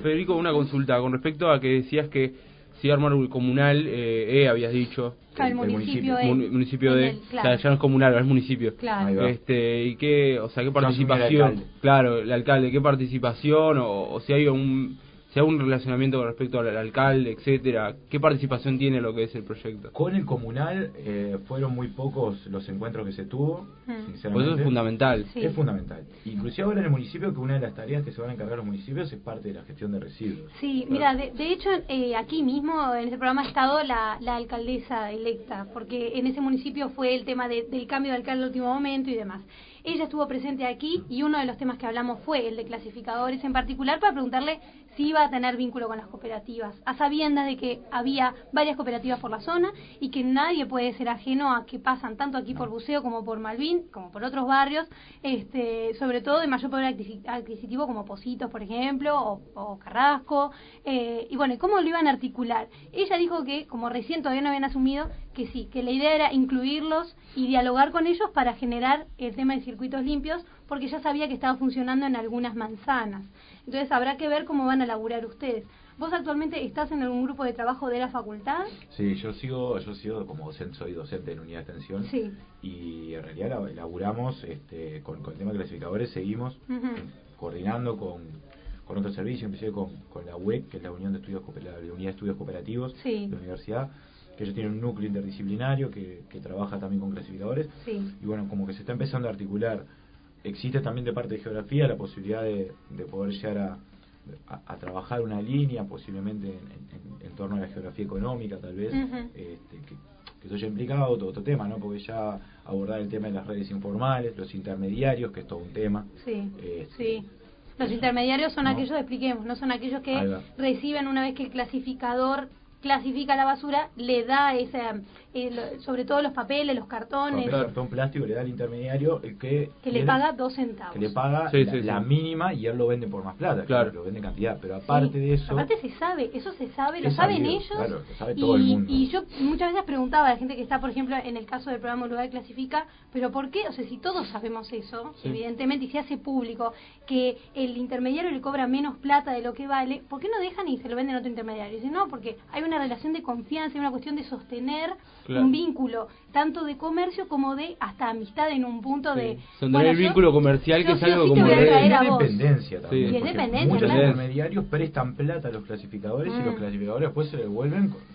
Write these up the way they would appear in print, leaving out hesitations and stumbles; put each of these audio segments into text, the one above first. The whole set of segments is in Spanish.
Federico, una consulta con respecto a que decías que si iba a armar un comunal, habías dicho. Claro, el municipio municipio de, claro. O sea, ya no es comunal, es municipio. Claro. Y qué, o sea, qué participación, claro, el alcalde, qué participación, o si hay un relacionamiento con respecto al alcalde, etcétera, qué participación tiene lo que es el proyecto. Con el comunal fueron muy pocos los encuentros que se tuvo, sinceramente. Pues eso es fundamental. Sí. Es fundamental. Inclusive ahora en el municipio, que una de las tareas que se van a encargar los municipios es parte de la gestión de residuos. Sí, mira, de hecho aquí mismo en ese programa ha estado la alcaldesa electa, porque en ese municipio fue el tema del cambio de alcalde al último momento y demás. Ella estuvo presente aquí y uno de los temas que hablamos fue el de clasificadores en particular, para preguntarle si iba a tener vínculo con las cooperativas, a sabiendas de que había varias cooperativas por la zona y que nadie puede ser ajeno a que pasan tanto aquí por Buceo como por Malvin, como por otros barrios, sobre todo de mayor poder adquisitivo como Positos, por ejemplo, o Carrasco, y bueno, ¿cómo lo iban a articular? Ella dijo que, como recién todavía no habían asumido, que sí, que la idea era incluirlos y dialogar con ellos para generar el tema de circuitos limpios, porque ya sabía que estaba funcionando en algunas manzanas. Entonces habrá que ver cómo van a laburar ustedes. ¿Vos actualmente estás en algún grupo de trabajo de la facultad? Sí, yo sigo como docente, soy docente en unidad de extensión. Sí. Y en realidad laburamos con el tema de clasificadores, seguimos coordinando con otros servicios, inclusive con la UEC, que es la Unión de Estudios la Unidad de Estudios Cooperativos de la universidad, que ellos tienen un núcleo interdisciplinario que trabaja también con clasificadores. Sí. Y bueno, como que se está empezando a articular. Existe también de parte de geografía la posibilidad de poder llegar a trabajar una línea, posiblemente en torno a la geografía económica, tal vez, que eso ya implicaba otro tema, ¿no? Porque ya abordar el tema de las redes informales, los intermediarios, que es todo un tema. Sí, sí. Los intermediarios son aquellos, expliquemos, no son aquellos que reciben una vez que el clasificador clasifica la basura, le da sobre todo los papeles, los cartones. Cartón plástico le da al intermediario que le paga 2 centavos. Que le paga la mínima y él lo vende por más plata, claro, lo vende en cantidad. Pero aparte de eso. Aparte se sabe, lo saben ellos. Claro, lo sabe todo el mundo. Y yo muchas veces preguntaba a la gente que está, por ejemplo, en el caso del programa Lugar Clasifica, pero ¿por qué? O sea, si todos sabemos eso, evidentemente, y se hace público, que el intermediario le cobra menos plata de lo que vale, ¿por qué no dejan y se lo venden a otro intermediario? Y dicen, no, porque hay una relación de confianza, hay una cuestión de sostener un vínculo, tanto de comercio como de hasta amistad en un punto de... el vínculo comercial, que es algo como de dependencia también. Sí. Es dependencia, muchos intermediarios prestan plata a los clasificadores y los clasificadores después se devuelven con...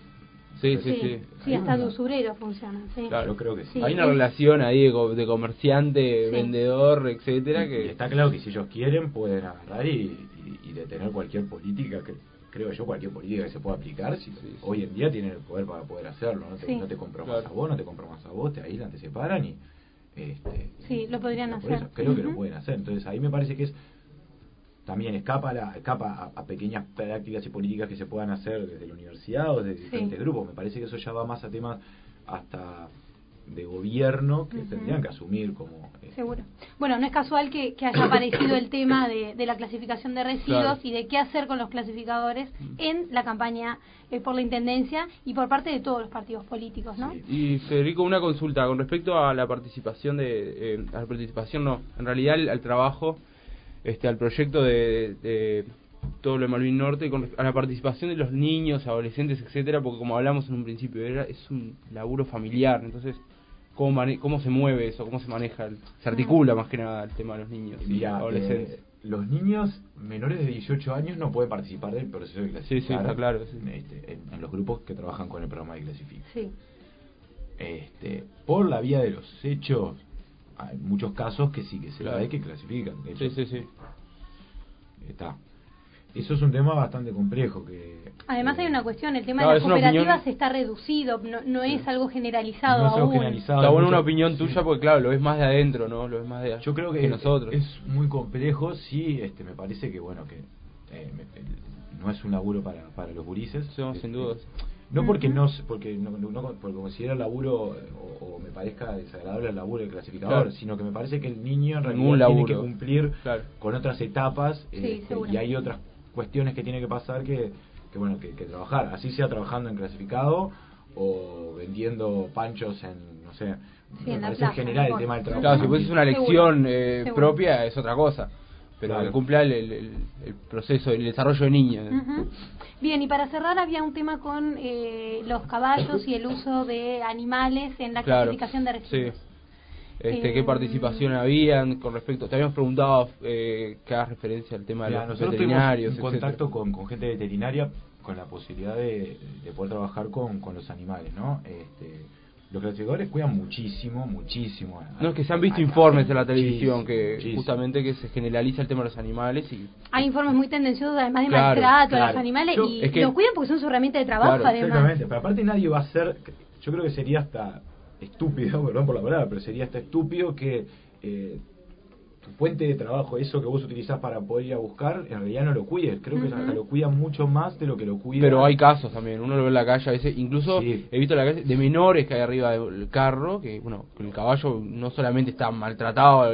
Sí, hasta de usurero funciona. Claro, yo creo que sí. Hay una relación ahí de comerciante, vendedor, etcétera. Y está claro que si ellos quieren pueden agarrar y detener cualquier política que... Creo yo, cualquier política que se pueda aplicar, hoy en día tienen el poder para poder hacerlo, no te compro más a vos, no te compro más a vos, te aíslan, te separan y... lo podrían hacer. Eso, creo que lo pueden hacer. Entonces ahí me parece que también escapa a pequeñas prácticas y políticas que se puedan hacer desde la universidad o desde diferentes grupos. Me parece que eso ya va más a temas hasta de gobierno que tendrían que asumir como... Seguro. Bueno, no es casual que haya aparecido el tema de la clasificación de residuos y de qué hacer con los clasificadores en la campaña por la Intendencia y por parte de todos los partidos políticos, ¿no? Y Federico, una consulta con respecto a la participación en realidad al trabajo, al proyecto de todo lo de Malvin Norte, a la participación de los niños, adolescentes, etcétera, porque como hablamos en un principio, es un laburo familiar, entonces ¿cómo se mueve eso? ¿Cómo se maneja? Se articula más que nada el tema de los niños y adolescentes. Los niños menores de 18 años no pueden participar del proceso de clasificación. Sí, está claro. En los grupos que trabajan con el programa de clasificación. Sí. Por la vía de los hechos, hay muchos casos que sí que se ve que clasifican. Sí. Está. Eso es un tema bastante complejo. Además hay una cuestión, el tema de las cooperativas está reducido, no es algo generalizado aún. Está bueno una opinión tuya porque claro, lo ves más de adentro, ¿no? Lo ves más de yo creo que nosotros. Es muy complejo, sí, me parece que no es un laburo para los gurises. Sin dudas. No porque porque considero el laburo o me parezca desagradable el laburo del clasificador, sino que me parece que el niño en realidad tiene que cumplir con otras etapas y hay otras cuestiones que tiene que pasar que trabajar, así sea trabajando en clasificado o vendiendo panchos en, no sé, me parece en general el tema del trabajo. Claro, si fuese una lección propia es otra cosa. pero que cumpla el proceso, el desarrollo de niños. Bien, y para cerrar había un tema con los caballos y el uso de animales en la clasificación de residuos. Sí. ¿Qué participación habían con respecto? Te habíamos preguntado que hagas referencia al tema de los veterinarios. Nosotros tuvimos contacto con gente veterinaria con la posibilidad de poder trabajar con los animales, ¿no? Los clasificadores cuidan muchísimo. No, es que se han visto informes en la televisión justamente que se generaliza el tema de los animales. Hay informes muy tendenciosos, además de maltrato a los animales, y los cuidan porque son su herramienta de trabajo, además. Exactamente, pero aparte nadie va a hacer, yo creo que sería hasta estúpido, perdón por la palabra, pero sería hasta estúpido que tu fuente de trabajo, eso que vos utilizás para poder ir a buscar, en realidad no lo cuides. Creo que hasta lo cuidan mucho más de lo que lo cuidan. Pero hay casos también, uno lo ve en la calle a veces, incluso he visto en la calle de menores que hay arriba del carro, que que el caballo no solamente está maltratado,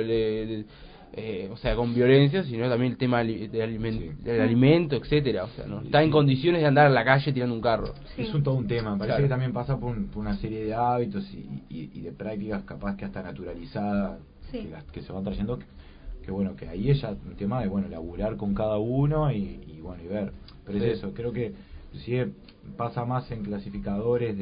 o sea, con violencia, sino también el tema del alimento, etcétera. O sea, no está en condiciones de andar en la calle tirando un carro. Es todo un tema. Parece que también pasa por una serie de hábitos y de prácticas capaz que hasta naturalizadas que se van trayendo. Que bueno, que ahí es ya un tema de laburar con cada uno y ver. Pero es eso, creo que inclusive pasa más en clasificadores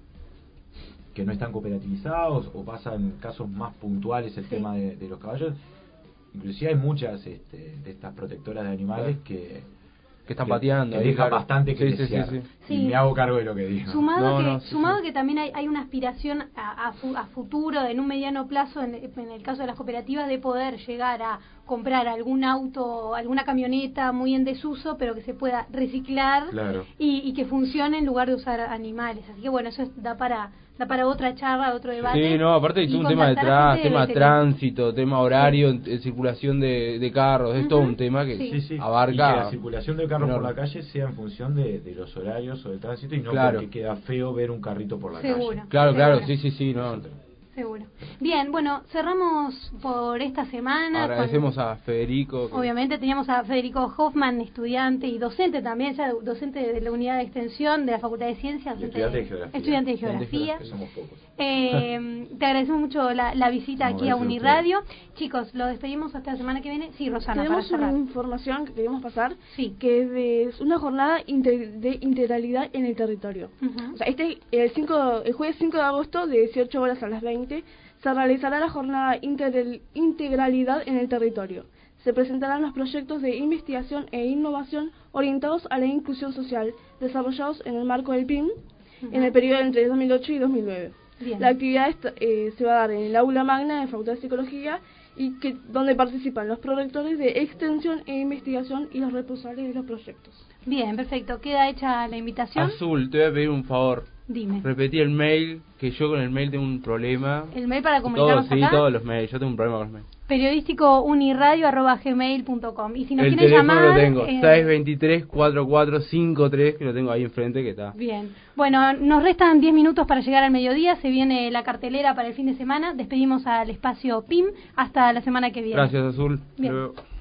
que no están cooperativizados, o pasa en casos más puntuales el tema de los caballos. Inclusive hay muchas de estas protectoras de animales que están pateando, que deja bastante que desear. Y me hago cargo de lo que digo. Sumado que también hay una aspiración a futuro, en un mediano plazo, en el caso de las cooperativas, de poder llegar a comprar algún auto, alguna camioneta muy en desuso, pero que se pueda reciclar y que funcione en lugar de usar animales. Así que bueno, eso da para otra charla, otro debate. Sí, no, aparte hay todo un tema detrás, tema tránsito, tema horario, circulación de carros, es todo un tema que abarca. Y que la circulación de carros por la calle sea en función de los horarios o del tránsito, y no porque queda feo ver un carrito por la calle. Claro, sí, no. Seguro. Bien, bueno, cerramos por esta semana. Agradecemos a Federico. Obviamente teníamos a Federico Hoffman, estudiante y docente también, ya docente de la unidad de extensión de la Facultad de Ciencias. Estudiante de Geografía. Somos pocos. Te agradecemos mucho la visita aquí a Uniradio. Chicos, lo despedimos hasta la semana que viene. Sí, Rosana, tenemos una información que queremos pasar, que es una jornada de integralidad en el territorio. O sea, el jueves 5 de agosto, de 18 horas a las 20, se realizará la jornada integralidad en el territorio. Se presentarán los proyectos de investigación e innovación orientados a la inclusión social, desarrollados en el marco del PIM, en el periodo entre 2008 y 2009. Bien. La actividad se va a dar en el aula magna de Facultad de Psicología, donde participan los prorectores de extensión e investigación y los responsables de los proyectos. Bien, perfecto. Queda hecha la invitación. Azul, te voy a pedir un favor. Dime. Repetí el mail, que yo con el mail tengo un problema. ¿El mail para comunicarnos acá? Sí, todos los mails. Yo tengo un problema con los mails. Periodísticouniradio@gmail.com. Y si nos quieren llamar... El teléfono lo tengo, 623-4453, que lo tengo ahí enfrente, que está. Bien. Bueno, nos restan 10 minutos para llegar al mediodía. Se viene la cartelera para el fin de semana. Despedimos al espacio PIM. Hasta la semana que viene. Gracias, Azul. Bien.